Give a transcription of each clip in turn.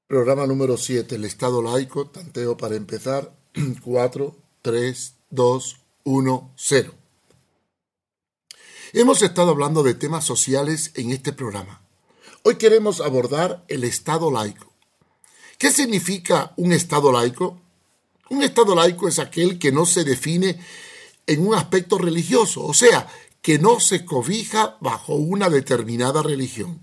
Programa número 7, el Estado laico, tanteo para empezar, 4, 3, 2, 1, 0. Hemos estado hablando de temas sociales en este programa. Hoy queremos abordar el Estado laico. ¿Qué significa un Estado laico? Un Estado laico es aquel que no se define en un aspecto religioso, o sea, que no se cobija bajo una determinada religión.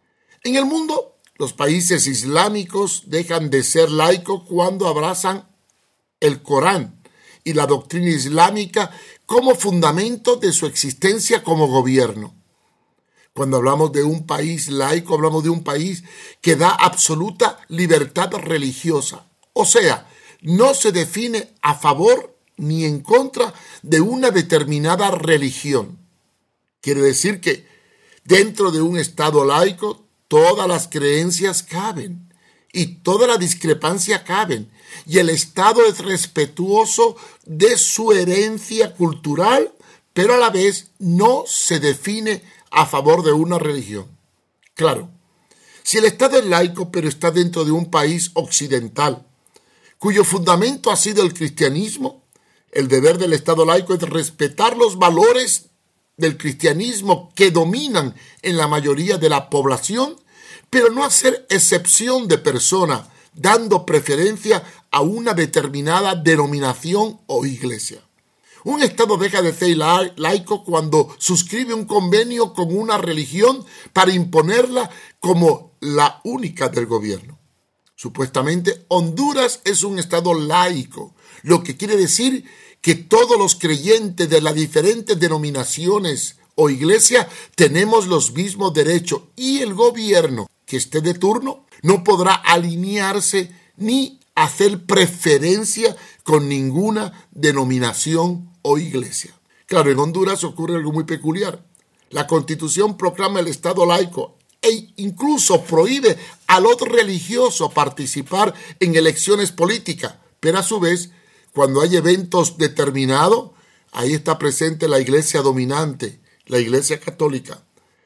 En el mundo, los países islámicos dejan de ser laicos cuando abrazan el Corán y la doctrina islámica como fundamento de su existencia como gobierno. Cuando hablamos de un país laico, hablamos de un país que da absoluta libertad religiosa. O sea, no se define a favor ni en contra de una determinada religión. Quiere decir que dentro de un Estado laico, todas las creencias caben y toda la discrepancia caben. Y el Estado es respetuoso de su herencia cultural, pero a la vez no se define a favor de una religión. Claro, si el Estado es laico, pero está dentro de un país occidental, cuyo fundamento ha sido el cristianismo, el deber del Estado laico es respetar los valores del cristianismo que dominan en la mayoría de la población, pero no hacer excepción de persona, dando preferencia a una determinada denominación o iglesia. Un Estado deja de ser laico cuando suscribe un convenio con una religión para imponerla como la única del gobierno. Supuestamente, Honduras es un Estado laico, lo que quiere decir que todos los creyentes de las diferentes denominaciones o iglesias tenemos los mismos derechos y el gobierno que esté de turno no podrá alinearse ni hacer preferencia con ninguna denominación o iglesia. Claro, en Honduras ocurre algo muy peculiar. La Constitución proclama el Estado laico e incluso prohíbe a los religiosos participar en elecciones políticas, pero a su vez, cuando hay eventos determinados, ahí está presente la iglesia dominante, la iglesia católica.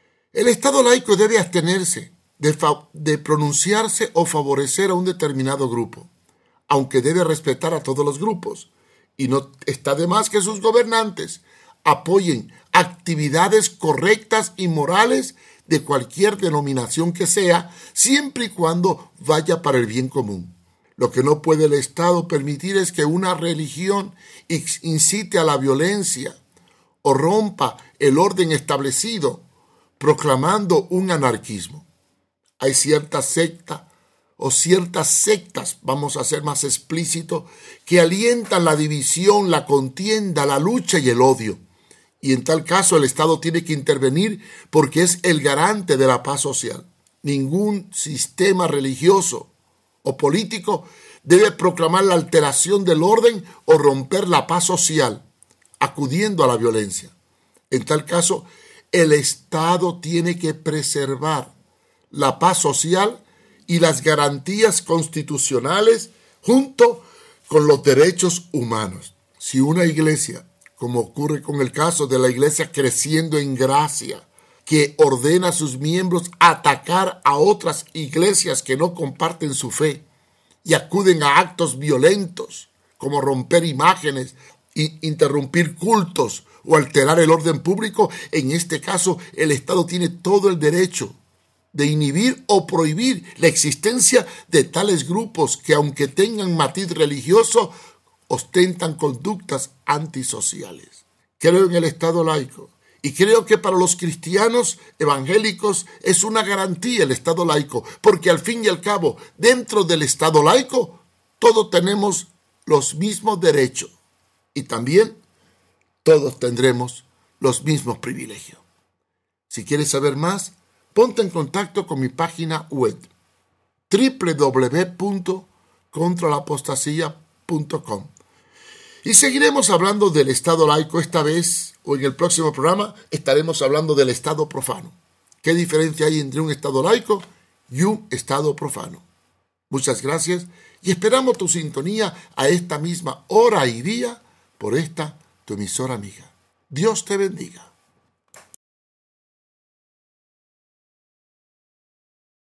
El Estado laico debe abstenerse de pronunciarse o favorecer a un determinado grupo, aunque debe respetar a todos los grupos. Y no está de más que sus gobernantes apoyen actividades correctas y morales de cualquier denominación que sea, siempre y cuando vaya para el bien común. Lo que no puede el Estado permitir es que una religión incite a la violencia o rompa el orden establecido, proclamando un anarquismo. Hay ciertas sectas, vamos a ser más explícitos, que alientan la división, la contienda, la lucha y el odio. Y en tal caso el Estado tiene que intervenir porque es el garante de la paz social. Ningún sistema religioso o político debe proclamar la alteración del orden o romper la paz social, acudiendo a la violencia. En tal caso, el Estado tiene que preservar la paz social y las garantías constitucionales junto con los derechos humanos. Si una iglesia, como ocurre con el caso de la iglesia Creciendo en Gracia, que ordena a sus miembros atacar a otras iglesias que no comparten su fe y acuden a actos violentos como romper imágenes, interrumpir cultos o alterar el orden público, en este caso el Estado tiene todo el derecho de inhibir o prohibir la existencia de tales grupos que, aunque tengan matiz religioso, ostentan conductas antisociales. Creo en el Estado laico y creo que para los cristianos evangélicos es una garantía el Estado laico, porque al fin y al cabo, dentro del Estado laico, todos tenemos los mismos derechos y también todos tendremos los mismos privilegios. Si quieres saber más, ponte en contacto con mi página web www.contralapostasia.com y seguiremos hablando del Estado laico esta vez, o en el próximo programa estaremos hablando del Estado profano. ¿Qué diferencia hay entre un Estado laico y un Estado profano? Muchas gracias y esperamos tu sintonía a esta misma hora y día por esta tu emisora amiga. Dios te bendiga.